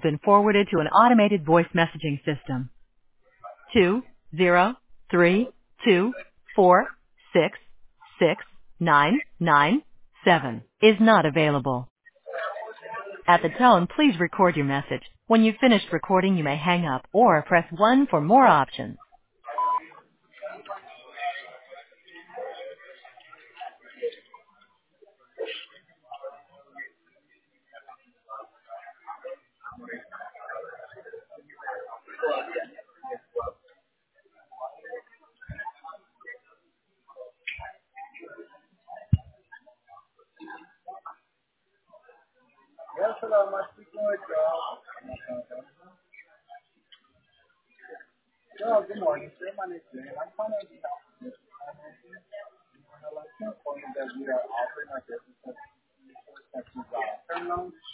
has been forwarded to an automated voice messaging system. 20324669997 is not available. At the tone, please record your message. When you've finished recording, you may hang up or press 1 for more options. Yes, hello, am I speaking with Joel? Joel, good morning, sir. My name is Jane. I'm calling on behalf of Mr. Financing. I'd like to inform you that we are offering our business term loans